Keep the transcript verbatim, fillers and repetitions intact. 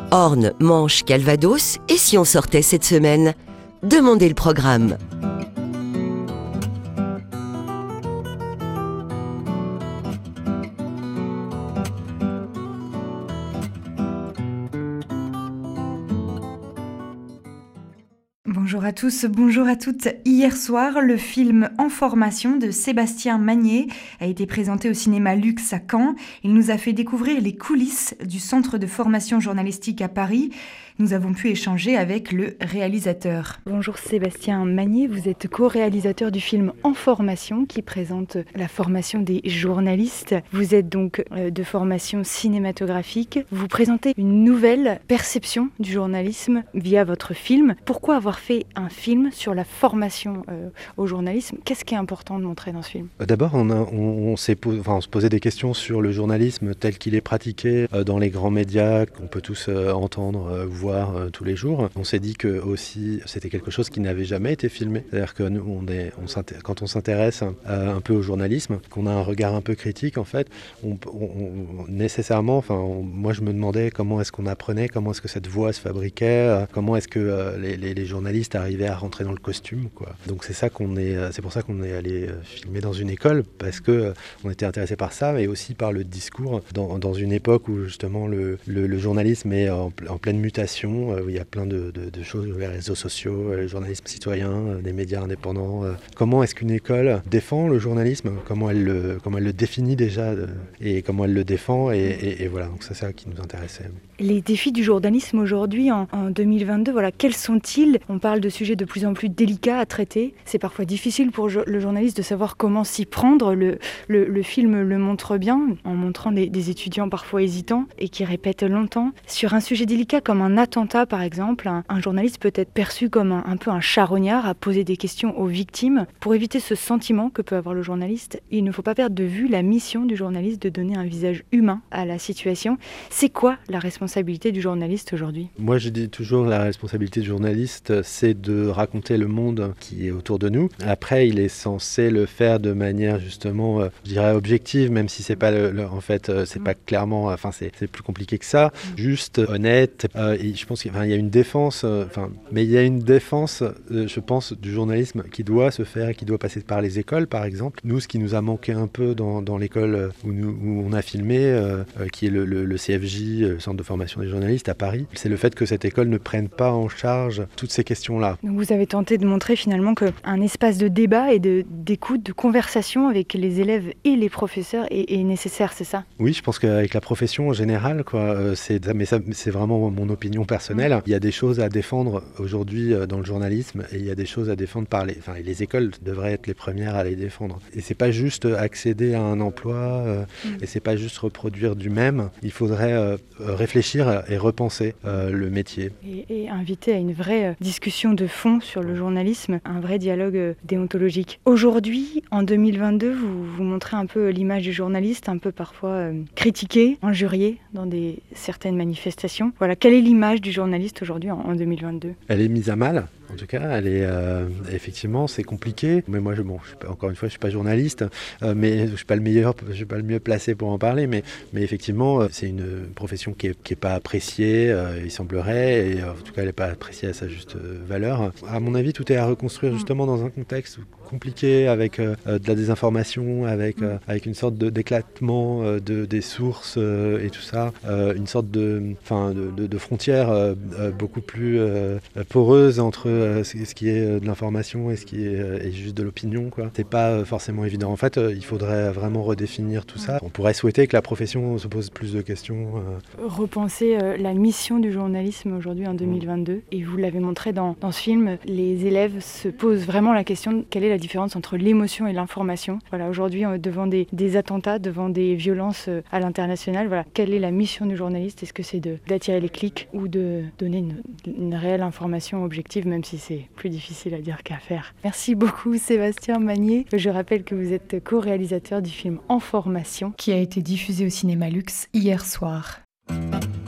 Orne, Manche, Calvados, et si on sortait cette semaine? Demandez le programme. Bonjour à tous, bonjour à toutes. Hier soir, le film En formation de Sébastien Magnier a été présenté au cinéma Luxe à Caen. Il nous a fait découvrir les coulisses du centre de formation journalistique à Paris. Nous avons pu échanger avec le réalisateur. Bonjour Sébastien Magnier, vous êtes co-réalisateur du film En formation qui présente la formation des journalistes. Vous êtes donc de formation cinématographique. Vous présentez une nouvelle perception du journalisme via votre film. Pourquoi avoir fait un film sur la formation euh, au journalisme? Qu'est-ce qui est important de montrer dans ce film? D'abord, on, a, on, on, s'est po- enfin, on se posait des questions sur le journalisme tel qu'il est pratiqué euh, dans les grands médias qu'on peut tous euh, entendre, euh, voir euh, tous les jours. On s'est dit que aussi c'était quelque chose qui n'avait jamais été filmé. C'est-à-dire que nous, on est, on quand on s'intéresse euh, un peu au journalisme, qu'on a un regard un peu critique, en fait, on, on, on, nécessairement, enfin, on, moi je me demandais comment est-ce qu'on apprenait, comment est-ce que cette voix se fabriquait, euh, comment est-ce que euh, les, les, les journalistes arrivaient à rentrer dans le costume, quoi. Donc c'est ça qu'on est, c'est pour ça qu'on est allé filmer dans une école, parce que euh, on était intéressé par ça, mais aussi par le discours dans, dans une époque où justement le, le, le journalisme est en, en pleine mutation, euh, où il y a plein de, de, de choses, les réseaux sociaux, le journalisme citoyen, euh, des médias indépendants. Euh, comment est-ce qu'une école défend le journalisme? Comment elle le, comment elle le définit déjà euh, et comment elle le défend et, et, et voilà, donc c'est ça qui nous intéressait. Les défis du journalisme aujourd'hui en, en deux mille vingt-deux, voilà, quels sont-ils? On parle de sujets de plus en plus délicats à traiter. C'est parfois difficile pour le journaliste de savoir comment s'y prendre. Le, le, le film le montre bien, en montrant des, des étudiants parfois hésitants et qui répètent longtemps. Sur un sujet délicat comme un attentat, par exemple, un, un journaliste peut être perçu comme un, un peu un charognard à poser des questions aux victimes. Pour éviter ce sentiment que peut avoir le journaliste, il ne faut pas perdre de vue la mission du journaliste de donner un visage humain à la situation. C'est quoi la responsabilité du journaliste aujourd'hui? Moi, je dis toujours la responsabilité du journaliste, c'est de raconter le monde qui est autour de nous. Après, il est censé le faire de manière justement, euh, je dirais objective, même si c'est pas le, le, en fait, euh, c'est pas clairement, enfin c'est, c'est plus compliqué que ça. Juste honnête. Euh, et je pense qu'il enfin, y a une défense, euh, enfin, mais il y a une défense, euh, je pense, du journalisme qui doit se faire, qui doit passer par les écoles, par exemple. Nous, ce qui nous a manqué un peu dans, dans l'école où, nous, où on a filmé, euh, euh, qui est le, le, le C F J, le Centre de formation des journalistes à Paris, c'est le fait que cette école ne prenne pas en charge toutes ces questions-là. Donc vous avez tenté de montrer finalement qu'un espace de débat et de, d'écoute, de conversation avec les élèves et les professeurs est, est nécessaire, c'est ça? Oui, je pense qu'avec la profession en général, quoi, euh, c'est, mais ça, c'est vraiment mon opinion personnelle. Mmh. Il y a des choses à défendre aujourd'hui dans le journalisme et il y a des choses à défendre par les... Enfin, les écoles devraient être les premières à les défendre. Et c'est pas juste accéder à un emploi euh, mmh. et c'est pas juste reproduire du même. Il faudrait euh, réfléchir et repenser euh, le métier. Et, et inviter à une vraie discussion de fond sur le journalisme, un vrai dialogue déontologique. Aujourd'hui, en deux mille vingt-deux, vous, vous montrez un peu l'image du journaliste, un peu parfois euh, critiqué, injurié dans des, certaines manifestations. Voilà, quelle est l'image du journaliste aujourd'hui en, en deux mille vingt-deux? Elle est mise à mal. En tout cas, elle est euh, effectivement, c'est compliqué. Mais moi, je, bon, je suis pas, encore une fois, je suis pas journaliste, euh, mais je suis pas le meilleur, je suis pas le mieux placé pour en parler. Mais, mais effectivement, c'est une profession qui est, qui est pas appréciée. Euh, il semblerait, et en tout cas, elle est pas appréciée à sa juste valeur. À mon avis, tout est à reconstruire justement dans un contexte compliqué, avec euh, de la désinformation, avec euh, avec une sorte de, d'éclatement euh, de des sources euh, et tout ça, euh, une sorte de, enfin, de, de, de frontière euh, beaucoup plus euh, poreuse entre euh, ce qui est de l'information et ce qui est, est juste de l'opinion, quoi. C'est pas forcément évident. En fait, euh, il faudrait vraiment redéfinir tout ça. On pourrait souhaiter que la profession se pose plus de questions. Euh. Repenser euh, la mission du journalisme aujourd'hui en deux mille vingt-deux. Et vous l'avez montré dans, dans ce film, les élèves se posent vraiment la question de quelle est la différence entre l'émotion et l'information. Voilà, aujourd'hui, euh, devant des, des attentats, devant des violences euh, à l'international, voilà, quelle est la mission du journaliste? Est-ce que c'est de, d'attirer les clics ou de donner une, une réelle information objective, même si c'est plus difficile à dire qu'à faire? Merci beaucoup Sébastien Magnier. Je rappelle que vous êtes co-réalisateur du film En formation, qui a été diffusé au cinéma Luxe hier soir.